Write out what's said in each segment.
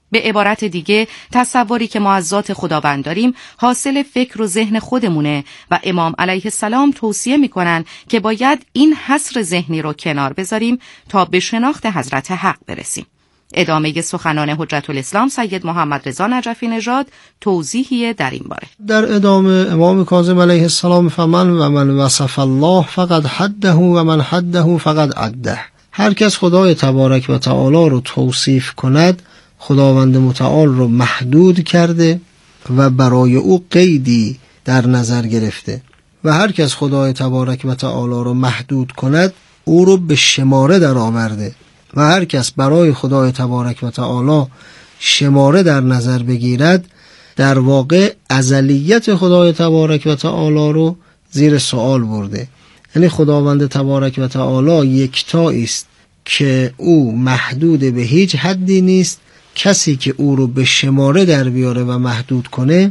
به عبارت دیگه تصوری که ما از ذات خداوند داریم حاصل فکر و ذهن خودمونه و امام علیه السلام توصیه میکنن که باید این حصر ذهنی رو کنار بذاریم تا به شناخت حضرت حق برسیم. ادامه سخنان حجت الاسلام سید محمد رضا نجفی نژاد توضیحی در این باره. در ادامه امام کاظم علیه السلام فرمان و من وصف الله فقد حده و من حده فقد عده. هر کس خدای تبارک و تعالی رو توصیف کند خداوند متعال رو محدود کرده و برای او قیدی در نظر گرفته و هر کس خدای تبارک و تعالی رو محدود کند او رو به شماره در آورده و هر کس برای خدای تبارک و تعالی شماره در نظر بگیرد در واقع ازلیت خدای تبارک و تعالی رو زیر سوال برده. یعنی خداوند تبارک و تعالی یکتایی است که او محدود به هیچ حدی نیست. کسی که او رو به شماره در بیاره و محدود کنه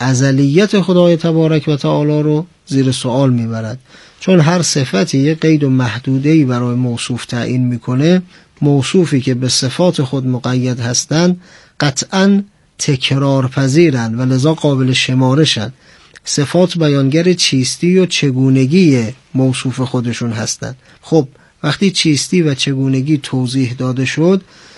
ازلیت خدای تبارک و تعالی رو زیر سوال میبرد، چون هر صفتی یک قید و محدوده‌ای برای موصوف تعیین میکنه. موصوفی که به صفات خود مقید هستند قطعاً تکرار پذیرن و لذا قابل شمارشن. صفات بیانگر چیستی و چگونگی موصوف خودشون هستند. خب وقتی چیستی و چگونگی توضیح داده شد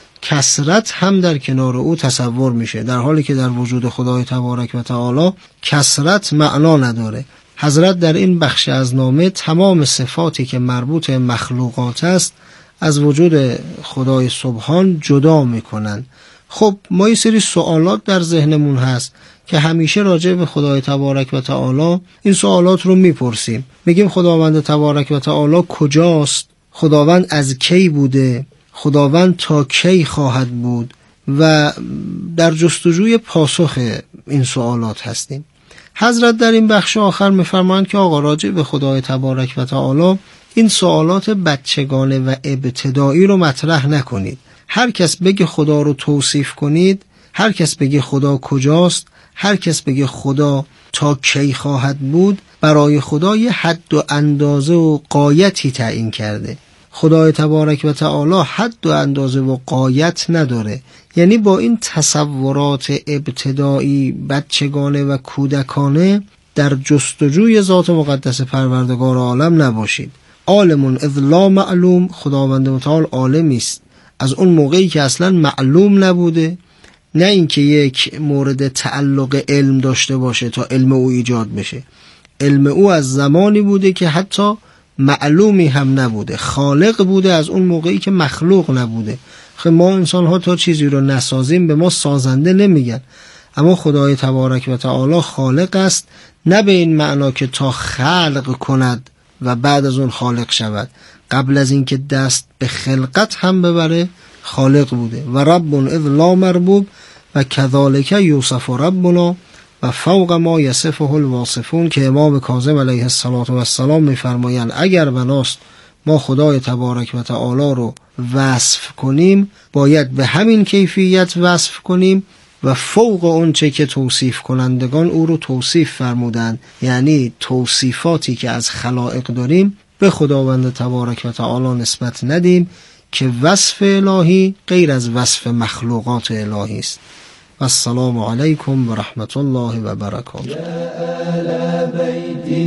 کثرت هم در کنار او تصور میشه، در حالی که در وجود خدای تبارک و تعالی کثرت معنا نداره. حضرت در این بخش از نامه تمام صفاتی که مربوط مخلوقات است از وجود خدای سبحان جدا میکنن. خب ما یه سری سوالات در ذهنمون هست که همیشه راجع به خدای تبارک و تعالی این سوالات رو میپرسیم. میگیم خداوند تبارک و تعالی کجاست؟ خداوند از کی بوده؟ خداوند تا کی خواهد بود؟ و در جستجوی پاسخ این سوالات هستیم. حضرت در این بخش آخر میفرمایند که آقا راجع به خدای تبارک و تعالی این سوالات بچگانه و ابتدایی رو مطرح نکنید. هر کس بگه خدا رو توصیف کنید، هر کس بگه خدا کجاست، هر کس بگه خدا تا کی خواهد بود، برای خدا یه حد و اندازه و غایتی تعیین کرده. خدای تبارک و تعالی حد و اندازه و غایت نداره. یعنی با این تصورات ابتدایی بچگانه و کودکانه در جستجوی ذات مقدس پروردگار عالم نباشید. عالمون اذ لا معلوم، خداوند متعال عالمی است از اون موقعی که اصلا معلوم نبوده، نه اینکه یک مورد تعلق علم داشته باشه تا علم او ایجاد بشه. علم او از زمانی بوده که حتی معلومی هم نبوده، خالق بوده از اون موقعی که مخلوق نبوده. خب ما انسان ها تا چیزی رو نسازیم به ما سازنده نمیگن، اما خدای تبارک و تعالی خالق است، نه به این معنا که تا خلق کند و بعد از اون خالق شود. قبل از اینکه دست به خلقت هم ببره خالق بوده. و رب اذ لا مربوب و کذالک یوصف ربنا و فوق ما یصفه الواصفون، که امام کاظم علیه السلام میفرمایند اگر بناست ما خدای تبارک و تعالی رو وصف کنیم باید به همین کیفیت وصف کنیم و فوق اون چه که توصیف کنندگان او رو توصیف فرمودند. یعنی توصیفاتی که از خلائق داریم به خداوند تبارک و تعالی نسبت ندیم که وصف الهی غیر از وصف مخلوقات الهی است. السلام علیکم و رحمت الله و برکاته. یا آل بیت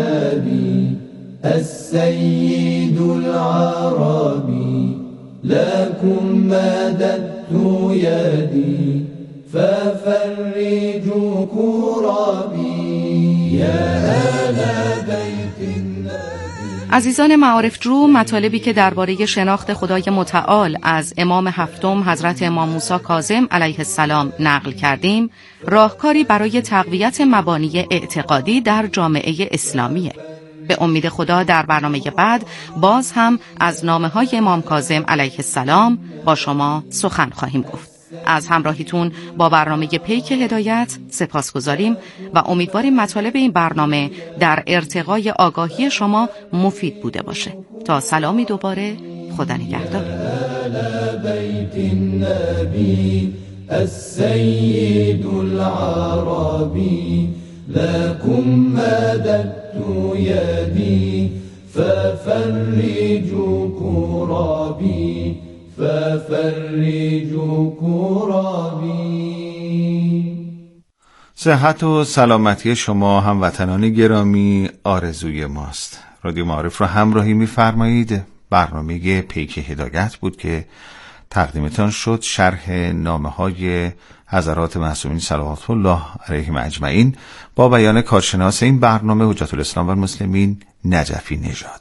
النبی السید العربی لكم مددت یدی ففرجوا كربی یا آل بیت النبی. عزیزان معارف جو، مطالبی که درباره شناخت خدای متعال از امام هفتم حضرت امام موسی کاظم علیه السلام نقل کردیم، راهکاری برای تقویت مبانی اعتقادی در جامعه اسلامیه. به امید خدا در برنامه بعد باز هم از نامه‌های امام کاظم علیه السلام با شما سخن خواهیم گفت. از همراهیتون با برنامه پیک هدایت سپاسگزاریم و امیدواریم مطالب این برنامه در ارتقای آگاهی شما مفید بوده باشه. تا سلامی دوباره، خدا نگهدار. بیت النبی السید العربی لكم مددت یدی ففرجوا كربی ففرجوا كرابي. صحت و سلامتی شما هموطنان گرامی آرزوی ماست. رادیو معارف را همراهی می‌فرمایید. برنامه پیک هدایت بود که تقدیمتان شد. شرح نامه‌های حضرات معصومین صلوات الله علیهم اجمعین با بیان کارشناس این برنامه حجت الاسلام و المسلمین نجفی نژاد.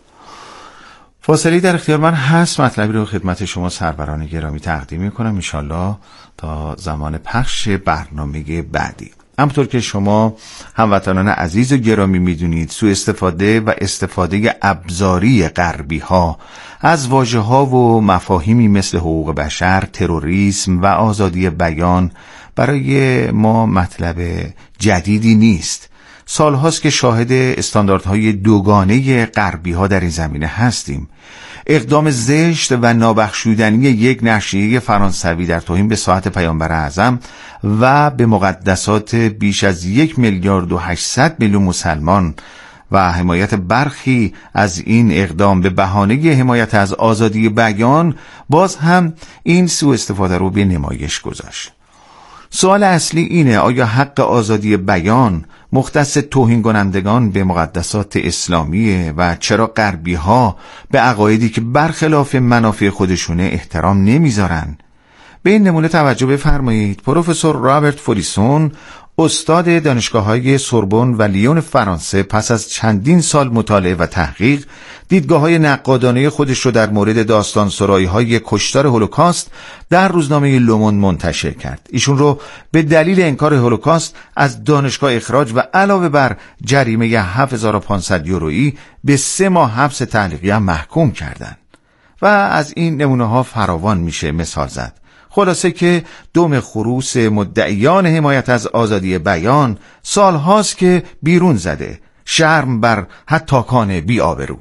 فاصله در اختیار من هست، مطلبی رو خدمت شما سروران گرامی تقدیم می‌کنم انشالله تا زمان پخش برنامه بعدی. همونطور که شما هموطنان عزیز و گرامی میدونید، سوء استفاده و استفاده ابزاری غربی ها از واژه ها و مفاهیمی مثل حقوق بشر، تروریسم و آزادی بیان برای ما مطلب جدیدی نیست. سالهاست که شاهد استانداردهای دوگانه غربی ها در این زمینه هستیم. اقدام زشت و نابخشودنی یک نشریه فرانسوی در توهین به ساعت پیامبر اعظم و به مقدسات بیش از 1,800,000,000 مسلمان و حمایت برخی از این اقدام به بهانه حمایت از آزادی بیان باز هم این سوء استفاده رو به نمایش گذاشت. سوال اصلی اینه: آیا حق آزادی بیان مختص توهین کنندگان به مقدسات اسلامیه و چرا غربی ها به عقایدی که برخلاف منافع خودشونه احترام نمیذارن؟ به این نمونه توجه بفرمایید. پروفسور رابرت فوریسون، استاد دانشگاه‌های سوربن و لیون فرانسه، پس از چندین سال مطالعه و تحقیق دیدگاه‌های نقادانه خودش رو در مورد داستانسرایی‌های کشتار هولوکاست در روزنامه لوموند منتشر کرد. ایشون رو به دلیل انکار هولوکاست از دانشگاه اخراج و علاوه بر جریمه 7500 یورویی به 3 ماه حبس تعلیقی هم محکوم کردند. و از این نمونه‌ها فراوان میشه مثال زد. خلاصه که دم خروس مدعیان حمایت از آزادی بیان سالهاست که بیرون زده. شرم بر حتاکان بی آبرو.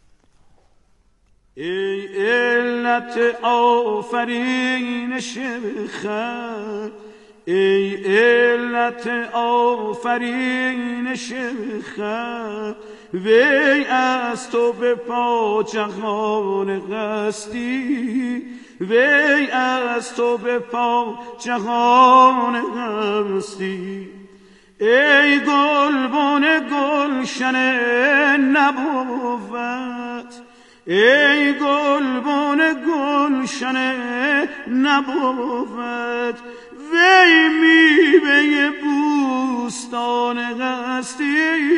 ای علت آفرینش خلق، ای علت آفرینش خلق، وی از تو به پا جهان هستی، وی از تو به پا جهان هستی. ای گلبن گلشن نبوت، ای گلبن گلشن نبوت، وی میوه بوستان هستی،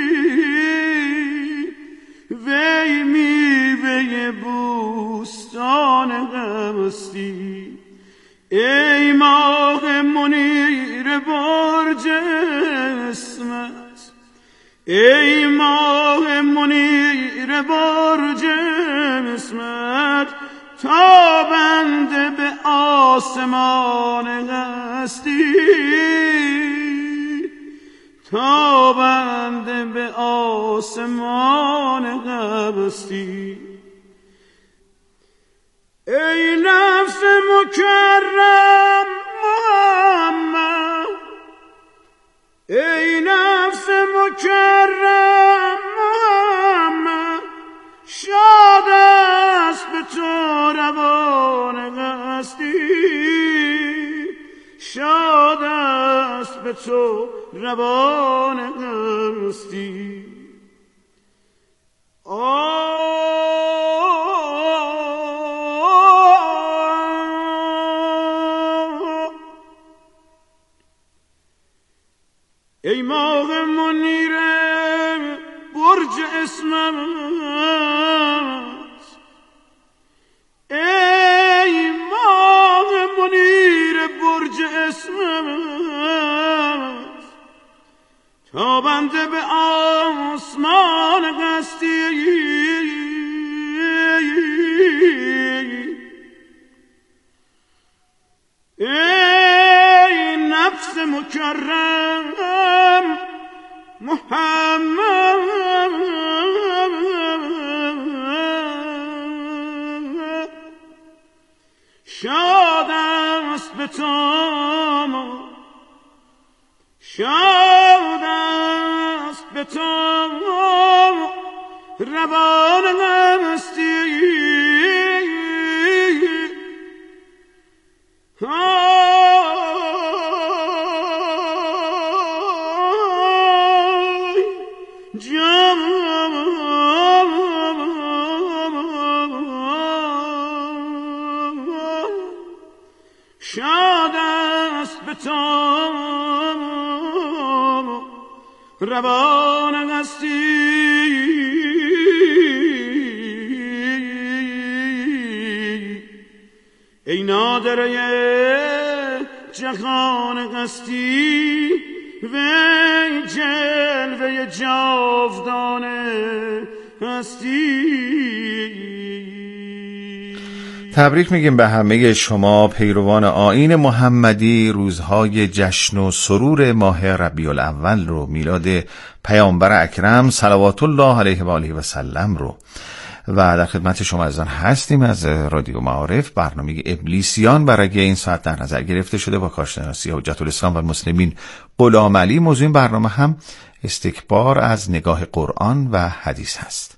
وی میوه بوستان هستی. ای ماه منیر برج اسمت، ای ماه منیر برج اسمت، تابنده به آسمان هستی، تابنده به آسمان هستی. ای نفس مکرم محمد، ای نفس مکرم محمد، شاد است به تو روان هستی، شاد است به تو روان هستی. ای ماه منیر برج اسمت، ای ماه منیر برج اسمت، تابنده به آسمان هستی. ای نفس مکرم محمد، شاد است به تو، شاد است به تو روان هستی. شاد است به تو روان هستی ای نادره جهان هستی وی جلوه جاودان هستی. تبریک میگیم به همه شما پیروان آیین محمدی. روزهای جشن و سرور ماه ربیع الاول رو، میلاد پیامبر اکرم صلوات الله علیه و آله و سلم رو، و در خدمت شما عزیزان هستیم از رادیو معارف. برنامه ابلیسیان برای این ساعت در نظر گرفته شده با کارشناسی حجت الاسلام و المسلمین غلام علی. موضوع این برنامه هم استکبار از نگاه قرآن و حدیث هست.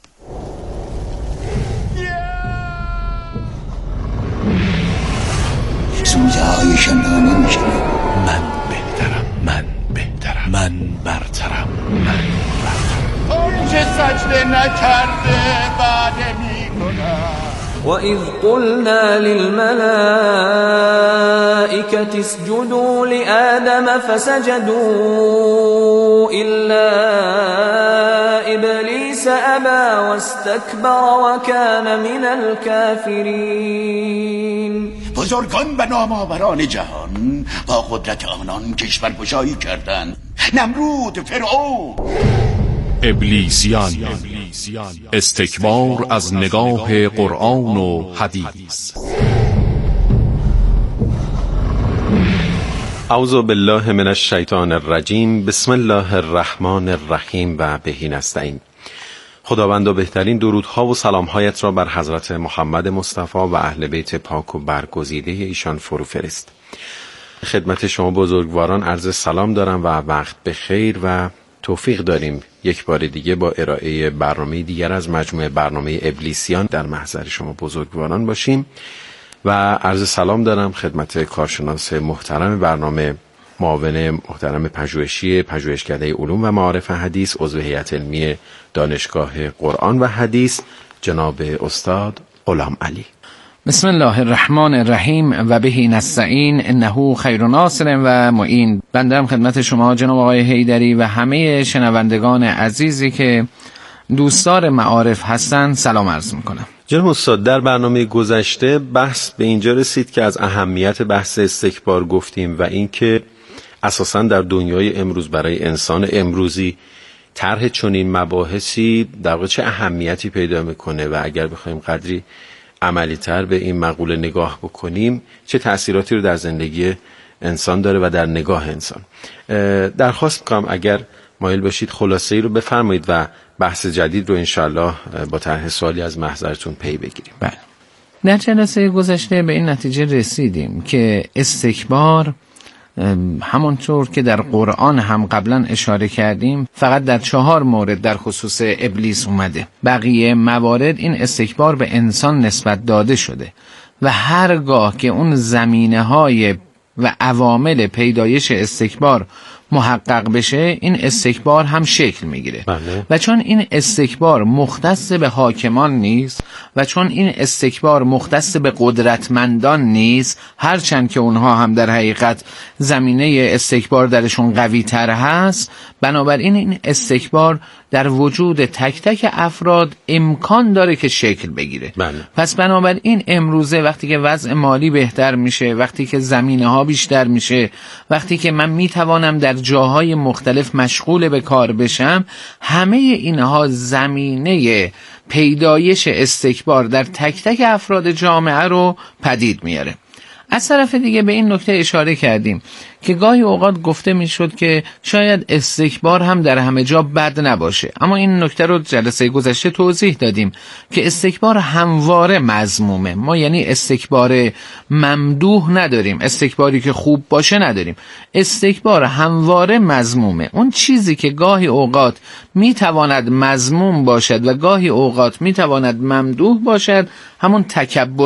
سوزه هایشان را نمیشنم. من بهترم، من بهترم، من برترم، من برترم. اون که سجده نکرده بعد میکنم. وَإِذْ قُلْنَا لِلْمَلَائِكَةِ اسْجُدُوا لِآدَمَ فَسَجَدُوا إِلَّا إِبْلِيسَ أَبَى وَاسْتَكْبَرَ وَكَانَ مِنَ الْكَافِرِينَ. بزرگان و نامآوران جهان با قدرت آنان کشورگشایی کردند. نمرود، فرعون. ابلیسیان، استکبار از نگاه قرآن و حدیث. اعوذ بالله من الشیطان الرجیم. بسم الله الرحمن الرحیم و بهی نستعین. خداوند و بهترین درودها و سلامهایت را بر حضرت محمد مصطفی و اهل بیت پاک و برگزیده ایشان فرو فرست. خدمت شما بزرگواران عرض سلام دارم و وقت بخیر و توفیق داریم یک بار دیگه با ارائه برنامه دیگر از مجموعه برنامه ابلیسیان در محضر شما بزرگواران باشیم. و عرض سلام دارم خدمت کارشناس محترم برنامه، معاون محترم پژوهشکده علوم و معارف حدیث، عضو هیئت علمی دانشگاه قرآن و حدیث، جناب استاد غلام علی. بسم الله الرحمن الرحیم و بهی نستعین انه خیر ناصر و معین. بنده هم خدمت شما جناب آقای حیدری و همه شنوندگان عزیزی که دوستدار معارف هستند سلام عرض میکنم. جناب استاد، در برنامه گذشته بحث به اینجا رسید که از اهمیت بحث استکبار گفتیم و اینکه اساساً در دنیای امروز برای انسان امروزی طرح چنین مباحثی در واقع چه اهمیتی پیدا میکنه و اگر بخوایم قدری عملی تر به این مقوله نگاه بکنیم چه تأثیراتی رو در زندگی انسان داره و در نگاه انسان. درخواست میکنم اگر مایل باشید خلاصه‌ای رو بفرمایید و بحث جدید رو انشالله با طرح سوالی از محضرتون پی بگیریم. بله. در جلسه گذشته به این نتیجه رسیدیم که استکبار همونطور که در قرآن هم قبلا اشاره کردیم فقط در 4 مورد در خصوص ابلیس اومده. بقیه موارد این استکبار به انسان نسبت داده شده و هرگاه که اون زمینه‌های و عوامل پیدایش استکبار محقق بشه این استکبار هم شکل میگیره. بله. و چون این استکبار مختص به حاکمان نیست و چون این استکبار مختص به قدرتمندان نیست، هرچند که اونها هم در حقیقت زمینه استکبار درشون قوی تر هست، بنابراین این استکبار در وجود تک تک افراد امکان داره که شکل بگیره. بله. پس بنابراین امروزه وقتی که وضع مالی بهتر میشه، وقتی که زمینه ها بیشتر میشه، وقتی که من میتوانم در جاهای مختلف مشغول به کار بشم، همه اینها زمینه پیدایش استکبار در تک تک افراد جامعه رو پدید میاره. از طرف دیگه به این نکته اشاره کردیم که گاهی اوقات گفته میشد که شاید استکبار هم در همه جا بد نباشه، اما این نکته رو جلسه گذشته توضیح دادیم که استکبار همواره مذمومه. ما یعنی استکبار ممدوح نداریم، استکباری که خوب باشه نداریم، استکبار همواره مذمومه. اون چیزی که گاهی اوقات میتواند مذموم باشد و گاهی اوقات میتواند ممدوح باشد همون تکبره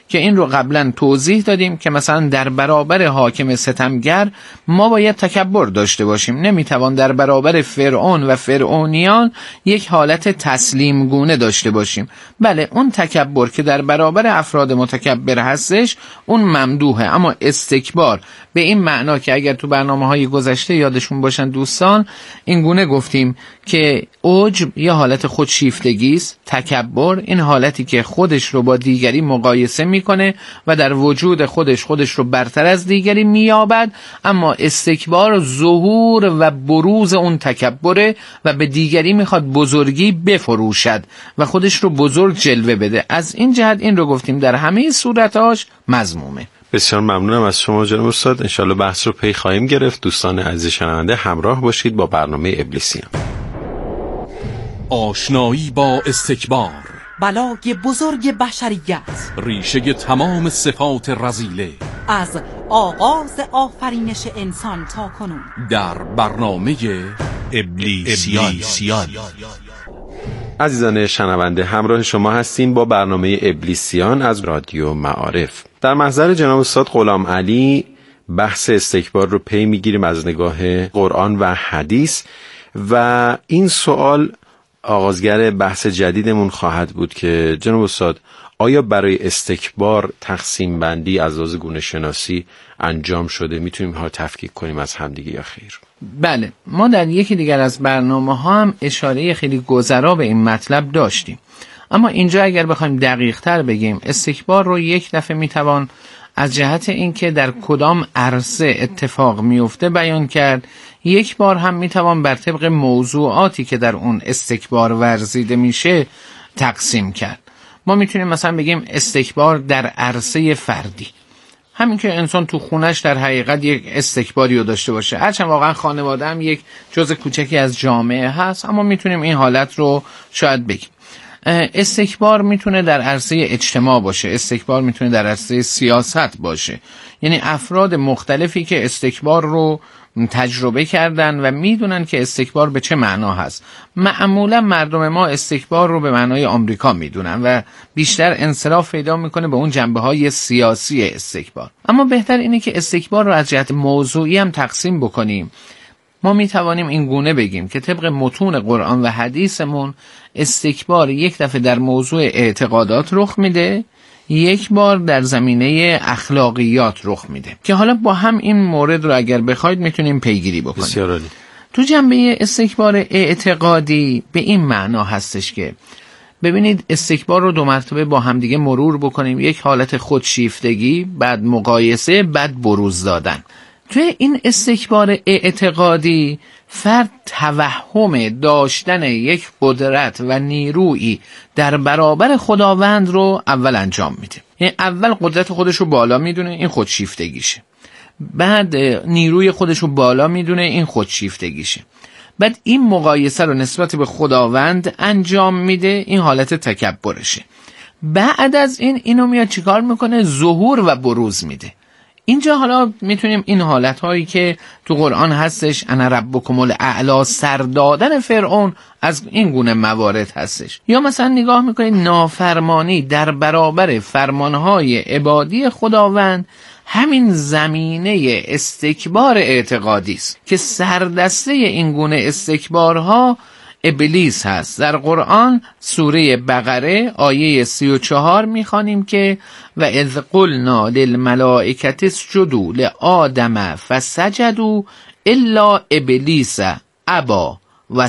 که این رو قبلا توضیح دادیم که مثلا در برابر حاکم ستمگر ما باید تکبر داشته باشیم. نمیتوان در برابر فرعون و فرعونیان یک حالت تسلیم گونه داشته باشیم. بله، اون تکبر که در برابر افراد متکبر هستش اون ممدوحه، اما استکبار به این معنا که اگر تو برنامه‌های گذشته یادشون باشن دوستان، این گونه گفتیم که عجب یه حالت خودشیفتگی است، تکبر این حالتی که خودش رو با دیگری مقایسه میکنه و در وجود خودش رو برتر از دیگری مییابد، اما استکبار ظهور و بروز اون تکبره و به دیگری میخواد بزرگی بفروشد و خودش رو بزرگ جلوه بده. از این جهت این رو گفتیم در همه صورتاش مذمومه. بسیار ممنونم از شما جناب استاد. انشالله بحث رو پی خواهیم گرفت. دوستان عزیز شنونده همراه باشید با برنامه ابلیسیان. آشنایی با استکبار، بلای بزرگ بشریت، ریشه تمام صفات رذیله، از آغاز آفرینش انسان تا کنون در برنامه ابلیسیان. عزیزان شنونده، همراه شما هستیم با برنامه ابلیسیان از رادیو معارف. در محضر جناب استاد غلام علی بحث استکبار رو پی میگیریم از نگاه قرآن و حدیث و این سوال آغازگر بحث جدیدمون خواهد بود که جناب استاد آیا برای استکبار تقسیم بندی از لحاظ گونه شناسی انجام شده؟ میتونیم ها تفکیک کنیم از همدیگه یا خیر؟ بله، ما در یکی دیگر از برنامه ها هم اشاره خیلی گذرا به این مطلب داشتیم، اما اینجا اگر بخوایم دقیق تر بگیم استکبار رو یک دفعه میتوان از جهت اینکه در کدام عرصه اتفاق میفته بیان کرد، یک بار هم میتوان بر طبق موضوعاتی که در اون استکبار ورزیده میشه تقسیم کرد. ما میتونیم مثلا بگیم استکبار در عرصه فردی، همین که انسان تو خونش در حقیقت یک استکباری رو داشته باشه، هرچند واقعا خانواده هم یک جزء کوچکی از جامعه هست، اما میتونیم این حالت رو شاید بگیم. استکبار میتونه در عرصه اجتماع باشه، استکبار میتونه در عرصه سیاست باشه، یعنی افراد مختلفی که استکبار رو تجربه کردن و میدونن که استکبار به چه معنا هست. معمولا مردم ما استکبار رو به معنای آمریکا میدونن و بیشتر انصراف پیدا میکنه به اون جنبه‌های سیاسی استکبار. اما بهتر اینه که استکبار رو از جهت موضوعی هم تقسیم بکنیم. ما میتوانیم این گونه بگیم که طبق متون قرآن و حدیثمون استکبار یک دفعه در موضوع اعتقادات رخ میده، یک بار در زمینه اخلاقیات رخ میده که حالا با هم این مورد رو اگر بخواید میتونیم پیگیری بکنیم. بسیار عالی. تو جنبه استکبار اعتقادی به این معنا هستش که ببینید استکبار رو دو مرتبه با همدیگه مرور بکنیم، یک حالت خودشیفتگی، بعد مقایسه، بعد بروز دادن. توی این استکبار اعتقادی فرد توهم داشتن یک قدرت و نیرویی در برابر خداوند رو اول انجام میده، یعنی اول قدرت خودش رو بالا میدونه، این خودشیفتگیشه، بعد نیروی خودش رو بالا میدونه، این خودشیفتگیشه، بعد این مقایسه رو نسبت به خداوند انجام میده، این حالت تکبرشه. بعد از اینو میاد چیکار میکنه؟ ظهور و بروز میده. اینجا حالا میتونیم این حالتهایی که تو قرآن هستش انا ربکم الاعلی سر دادن فرعون از این گونه موارد هستش، یا مثلا نگاه میکنید نافرمانی در برابر فرمانهای عبادی خداوند، همین زمینه استکبار اعتقادی است که سردسته این گونه استکبارها ابلیس هست. در قرآن سوره بقره آیه 34 میخوانیم که و اذ قلنا للملائکة اسجدوا لآدم فسجدوا الا ابلیس ابا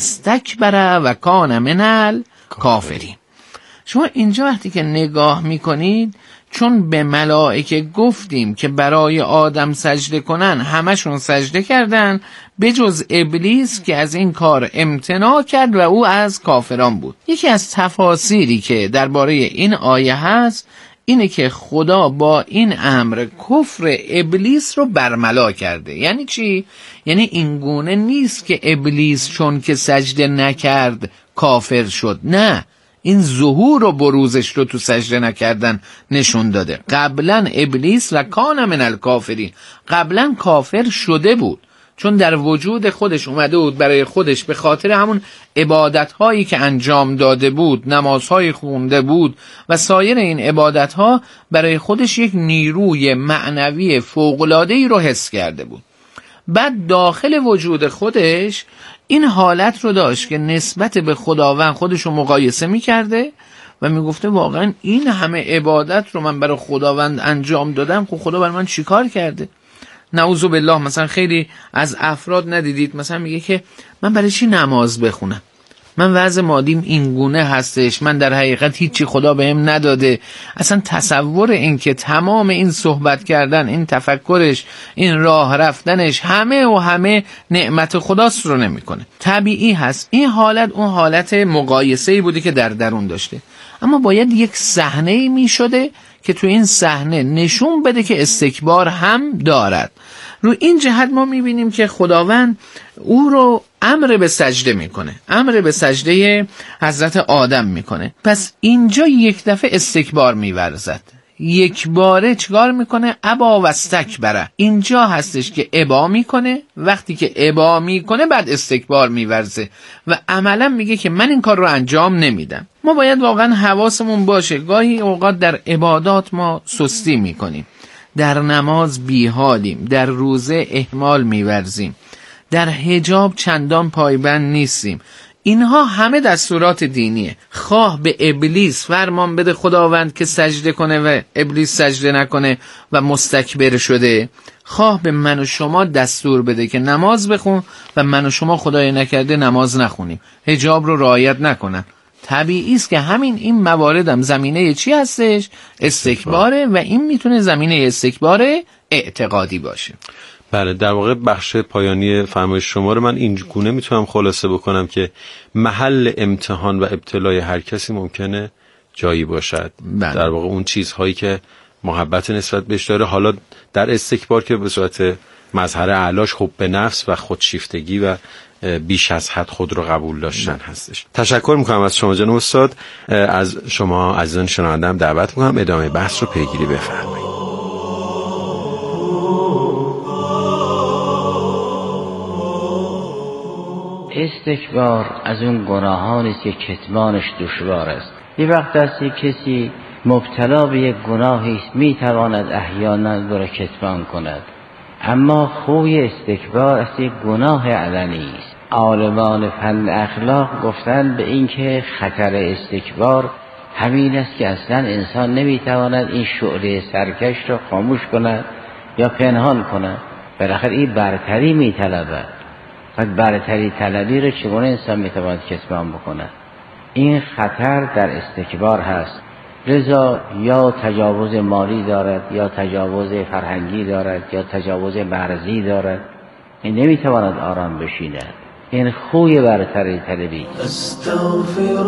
واستکبر و کان من الکافرین. شما اینجا وقتی که نگاه میکنید، چون به ملائکه گفتیم که برای آدم سجده کنن، همشون سجده کردن به جز ابلیس که از این کار امتناع کرد و او از کافران بود. یکی از تفاسیری که درباره این آیه هست اینه که خدا با این امر کفر ابلیس رو برملا کرده. یعنی چی؟ یعنی این گونه نیست که ابلیس چون که سجده نکرد کافر شد، نه، این ظهور و بروزش رو تو سجده نکردن نشون داده. قبلا ابلیس و کان من الکافرین، قبلا کافر شده بود، چون در وجود خودش اومده بود برای خودش به خاطر همون عبادت‌هایی که انجام داده بود، نمازهای خونده بود و سایر این عبادت‌ها، برای خودش یک نیروی معنوی فوق‌العاده‌ای رو حس کرده بود. بعد داخل وجود خودش این حالت رو داشت که نسبت به خداوند خودش رو مقایسه می‌کرده و میگفته واقعا این همه عبادت رو من برای خداوند انجام دادم، خب خدا برای من چیکار کرده؟ نعوذ بالله مثلا خیلی از افراد ندیدید مثلا میگه که من برای چی نماز بخونم؟ من وضع مادیم این گونه هستش، من در حقیقت هیچی خدا بهم نداده. اصلا تصور این که تمام این صحبت کردن، این تفکرش، این راه رفتنش همه نعمت خداست رو نمیکنه. طبیعی هست این حالت اون حالت مقایسه‌ای بودی که در درون داشته، اما باید یک صحنه‌ای میشده که تو این صحنه نشون بده که استکبار هم دارد. رو این جهت ما میبینیم که خداوند او رو امر به سجده میکنه، امر به سجده حضرت آدم میکنه. پس اینجا یک دفعه استکبار میورزد، یک باره چیکار میکنه؟ ابا و استکبره. اینجا هستش که ابا میکنه، وقتی که ابا میکنه بعد استکبار میورزه و عملا میگه که من این کار رو انجام نمیدم. ما باید واقعا حواسمون باشه، گاهی اوقات در عبادات ما سستی میکنیم، در نماز بیحالیم، در روزه اهمال میورزیم، در حجاب چندان پایبند نیستیم. اینها همه دستورات دینیه. خواه به ابلیس فرمان بده خداوند که سجده کنه و ابلیس سجده نکنه و مستکبر شده، خواه به من و شما دستور بده که نماز بخون و من و شما خدای نکرده نماز نخونیم، حجاب رو رعایت نکنن. طبیعی است که این موارد هم زمینه چی هستش؟ استکباره و این میتونه زمینه استکبار اعتقادی باشه. بله، در واقع بخش پایانی فرمایش شما رو من این گونه میتونم خلاصه بکنم که محل امتحان و ابتلای هر کسی ممکنه جایی باشد. بله. در واقع اون چیزهایی که محبت نسبت بهش داره، حالا در استکبار که به صورت مظهر اعلاش حب نفس و خودشیفتگی و بیش از حد خود رو قبول داشتن هستش. تشکر میکنم از شما جناب استاد. از شما عزیزان شنونده‌ام دعوت میکنم ادامه بحث رو پیگیری بفرمایید. استکبار از اون گناهانی است که کتمانش دشوار است. یه وقت است کسی مبتلا به یک گناهی است میتواند احیانا او را کتمان کند، اما خوی استکبار از یک گناه علنی است. عالمان فن اخلاق گفتن به این که خطر استکبار همین است که اصلا انسان نمیتواند این شعله سرکش را خاموش کند یا پنهان کند. بالاخره این برتری میطلبد. وقت برتری طلبی را چگونه انسان میتواند کتمان بکند؟ این خطر در استکبار هست. لذا یا تجاوز مالی دارد، یا تجاوز فرهنگی دارد، یا تجاوز مرزی دارد، این نمیتواند آرام بشیند. این خوی برتری طلبی. استغفر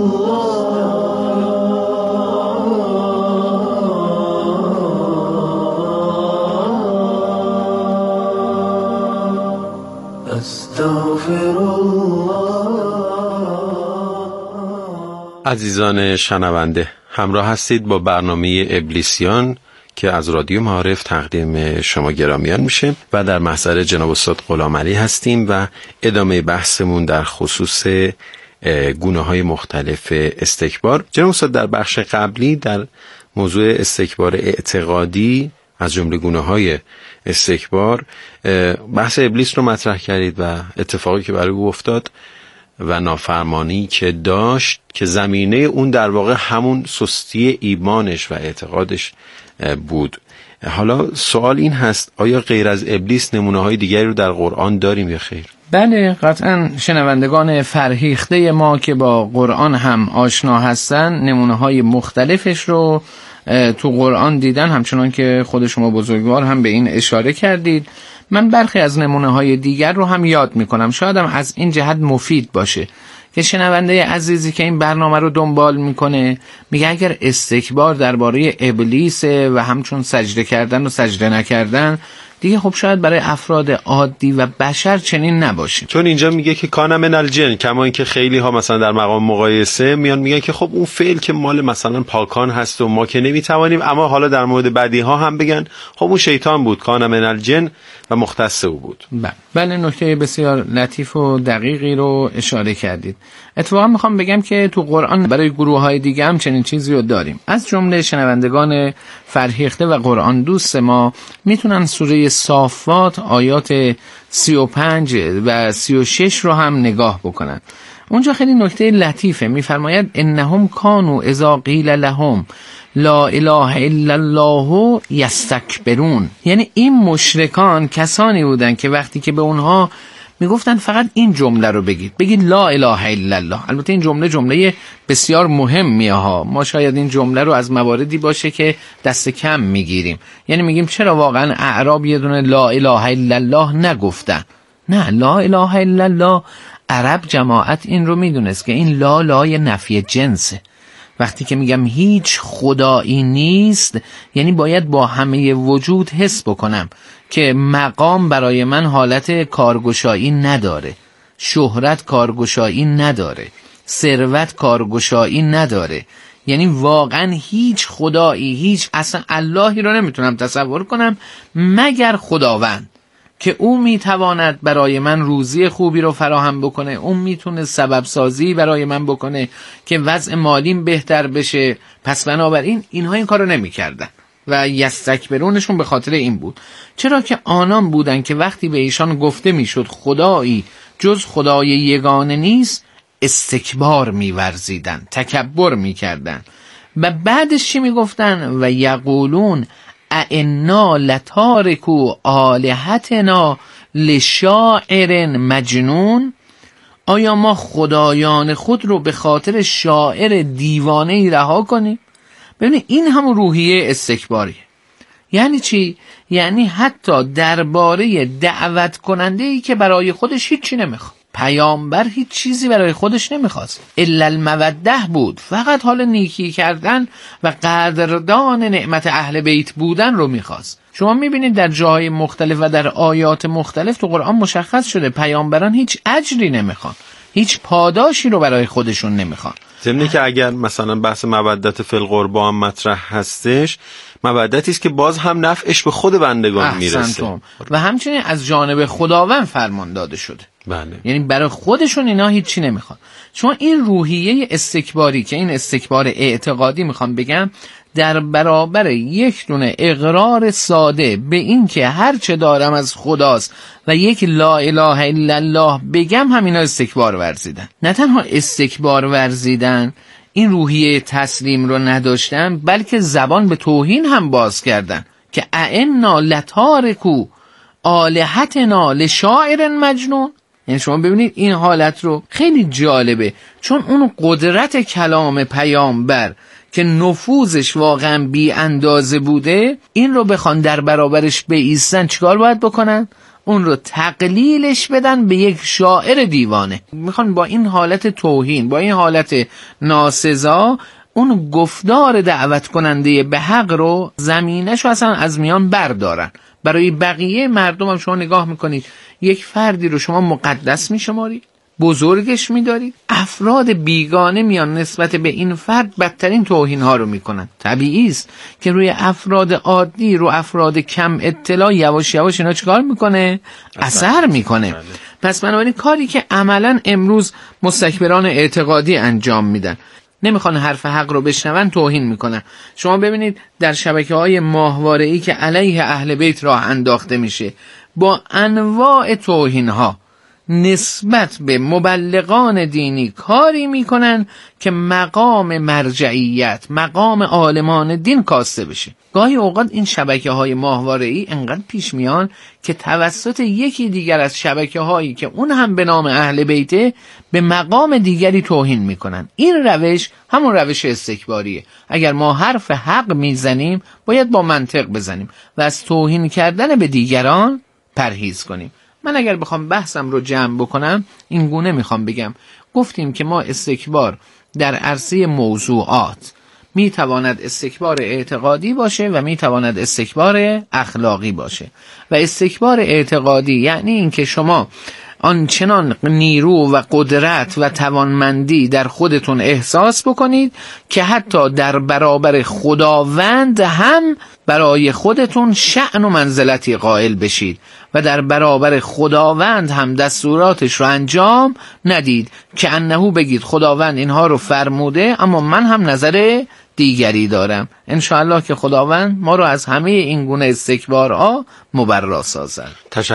عزیزان شنونده، همراه هستید با برنامه ابلیسیان که از رادیو معارف تقدیم شما گرامیان میشه و در محضر جناب استاد غلامعلی هستیم و ادامه بحثمون در خصوص گونه‌های مختلف استکبار. جناب استاد در بخش قبلی در موضوع استکبار اعتقادی از جمله گونه‌های استکبار بحث ابلیس رو مطرح کردید و اتفاقی که برای او افتاد و نافرمانی که داشت که زمینه اون در واقع همون سستی ایمانش و اعتقادش بود. حالا سوال این هست، آیا غیر از ابلیس نمونه های دیگری رو در قرآن داریم یا خیر؟ بله، قطعا شنوندگان فرهیخته ما که با قرآن هم آشنا هستن نمونه های مختلفش رو تو قرآن دیدن، همچنان که خود شما بزرگوار هم به این اشاره کردید. من برخی از نمونه های دیگر رو هم یاد میکنم، شاید هم از این جهت مفید باشه که شنونده عزیزی که این برنامه رو دنبال میکنه میگه اگر استکبار درباره ابلیس و همچون سجده کردن و سجده نکردن دیگه خب شاید برای افراد عادی و بشر چنین نباشه. چون اینجا میگه که کان من الجن، کما اینکه خیلی ها مثلا در مقام مقایسه میان میگن که خب اون فعل که مال مثلا پاکان هست و ما که نمیتوانیم، اما حالا در مورد بدی ها هم بگن خب اون شیطان بود، کان من الجن و مختص او بود. بله نکته بسیار لطیف و دقیقی رو اشاره کردید. اتفاقا میخوام بگم که تو قرآن برای گروه های دیگه هم چنین چیزی رو داریم. از جمله شنوندگان فرهیخته و قرآن دوست ما میتونن سوره صافات آیات 35 و 36 رو هم نگاه بکنن. اونجا خیلی نکته لطیفه، میفرماید انهم کانوا اذا قیل لهم لا اله الا الله یستکبرون. یعنی این مشرکان کسانی بودن که وقتی که به اونها میگفتن فقط این جمله رو بگید لا اله الا الله. البته این جمله بسیار مهمیه ها، ما شاید این جمله رو از مواردی باشه که دست کم میگیریم. یعنی میگیم چرا واقعا اعراب یه دونه لا اله الا الله نگفتن؟ نه، لا اله الا الله عرب جماعت این رو میدونست که این لای نفی جنسه. وقتی که میگم هیچ خدایی نیست، یعنی باید با همه وجود حس بکنم که مقام برای من حالت کارگشایی نداره، شهرت کارگشایی نداره، ثروت کارگشایی نداره. یعنی واقعا هیچ خدایی، هیچ اصلا اللهی رو نمیتونم تصور کنم مگر خداوند که او میتواند برای من روزی خوبی رو فراهم بکنه، اون میتونه سبب سازی برای من بکنه که وضع مالیم بهتر بشه. پس بنابراین اینها این کارو نمیکردن و یستکبرونشون به خاطر این بود. چرا که آنان بودن که وقتی به ایشان گفته میشد خدایی جز خدای یگانه نیست، استکبار میورزیدن، تکبر میکردن. و بعدش چی میگفتن؟ و یقولون ائنا لتارکو آلهتنا لشاعر مجنون. آیا ما خدایان خود رو به خاطر شاعر دیوانه‌ای رها کنیم؟ ببینید این همون روحیه استکباریه. یعنی چی؟ یعنی حتی درباره دعوت کننده‌ای که برای خودش هیچی نمیخواد، پیامبر هیچ چیزی برای خودش نمیخواست، الا الموده بود، فقط حال نیکی کردن و قدردان نعمت اهل بیت بودن رو میخواست. شما میبینید در جاهای مختلف و در آیات مختلف تو قرآن مشخص شده پیامبران هیچ اجری نمیخوان، هیچ پاداشی رو برای خودشون نمیخوان. ضمن که اگر مثلا بحث مودت فی القربا هم مطرح هستش، مودتی است که باز هم نفعش به خود بندگان میرسه و همچنین از جانب خداوند فرمان داده شده. بله. یعنی برای خودشون اینا هیچی نمیخوان. شما این روحیه استکباری که این استکبار اعتقادی میخوام بگم، در برابر یک دونه اقرار ساده به این که هر چه دارم از خداست و یک لا اله الا الله بگم، همینا استکبار ورزیدن. نه تنها استکبار ورزیدن، این روحیه تسلیم رو نداشتن، بلکه زبان به توهین هم باز کردن که ائنا لتارکو آلهتنا لشاعر مجنون. یعنی شما ببینید این حالت رو، خیلی جالبه، چون اون قدرت کلام پیامبر که نفوذش واقعا بی اندازه بوده، این رو بخوان در برابرش بایستن چیکار باید بکنن؟ اون رو تقلیلش بدن به یک شاعر دیوانه. میخوان با این حالت توهین، با این حالت ناسزا، اون گفتار دعوت کننده به حق رو، زمینش رو اصلا از میان بردارن. برای بقیه مردم هم شما نگاه میکنید، یک فردی رو شما مقدس میشمارید، بزرگش میدارید، افراد بیگانه میان نسبت به این فرد بدترین توهین ها رو میکنن. طبیعی است که روی افراد عادی، رو افراد کم اطلاع، یواش یواش اینا چیکار میکنه؟ اثر میکنه. پس بنابراین کاری که عملا امروز مستکبران اعتقادی انجام میدن، نمیخوان حرف حق رو بشنون، توهین میکنن. شما ببینید در شبکه‌های ماهواره‌ای که علیه اهل بیت راه انداخته میشه، با انواع توهین‌ها نسبت به مبلغان دینی کاری میکنن که مقام مرجعیت، مقام عالمان دین کاسته بشه. گاهی اوقات این شبکه‌های ماهواره‌ای انقدر پیش میان که توسط یکی دیگر از شبکه‌هایی که اون هم به نام اهل بیته، به مقام دیگری توهین میکنن. این روش همون روش استکباریه. اگر ما حرف حق میزنیم، باید با منطق بزنیم و از توهین کردن به دیگران پرهیز کنیم. من اگر بخوام بحثم رو جمع بکنم، این گونه میخوام بگم. گفتیم که ما استکبار در عرصه موضوعات، میتواند استکبار اعتقادی باشه و میتواند استکبار اخلاقی باشه. و استکبار اعتقادی یعنی اینکه شما آنچنان نیرو و قدرت و توانمندی در خودتون احساس بکنید که حتی در برابر خداوند هم برای خودتون شأن و منزلتی قائل بشید و در برابر خداوند هم دستوراتش رو انجام ندید، که انهو بگید خداوند اینها رو فرموده اما من هم نظر دیگری دارم. انشاءالله که خداوند ما رو از همه این گونه استکبارها مبرا سازد.